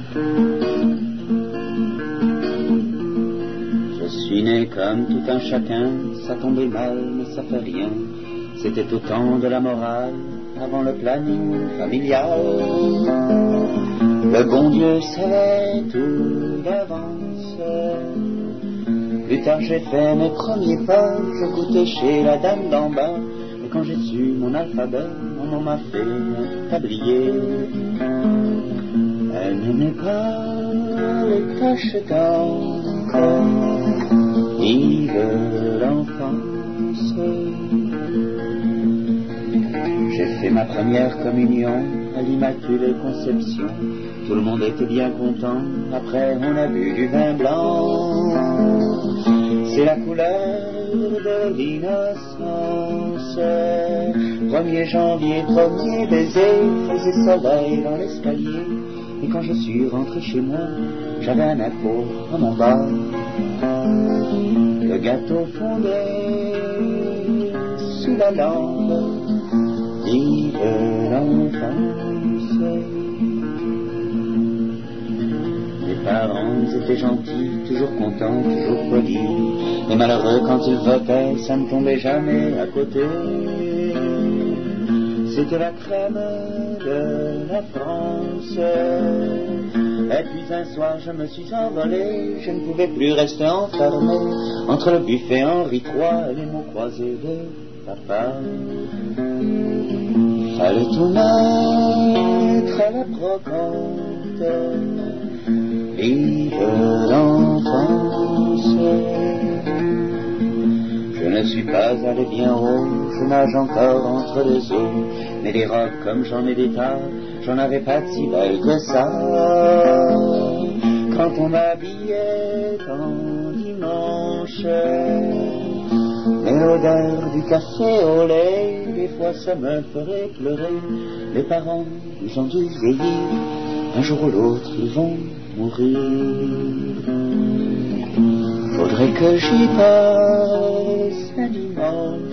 Je suis né comme tout un chacun, ça tombait mal mais ça fait rien. C'était au temps de la morale, avant le planning familial. Le bon Dieu savait tout d'avance. Plus tard j'ai fait mes premiers pas, je goûtais chez la dame d'en bas. Et quand j'ai su mon alphabet, on m'a fait un tablier. Elle n'aimait pas les taches d'encre, ni de l'enfance. J'ai fait ma première communion à l'Immaculée Conception. Tout le monde était bien content, après on a bu du vin blanc. C'est la couleur de l'innocence. 1er janvier, premier baiser, faisait soleil dans l'escalier. Et quand je suis rentré chez moi, j'avais un impôt à mon bas. Le gâteau fondait sous la lampe, vive l'enfance. Les parents étaient gentils, toujours contents, toujours polis. Et malheureux quand ils votaient, ça ne tombait jamais à côté. C'était la crème de la France. Et puis un soir je me suis envolé, je ne pouvais plus rester enfermé entre le buffet Henri III et les mots croisés de papa. Fallait tout mettre à la brocante, vive l'enfance. Je ne suis pas allé bien haut, je nage encore entre les eaux. Mais des robes comme j'en ai des tas, j'en avais pas de si belles que ça. Quand on m'habillait en dimanche, mais l'odeur du café au lait, des fois ça me ferait pleurer. Les parents, ils ont dû vieillir, un jour ou l'autre ils vont mourir. Faudrait que j'y passe un dimanche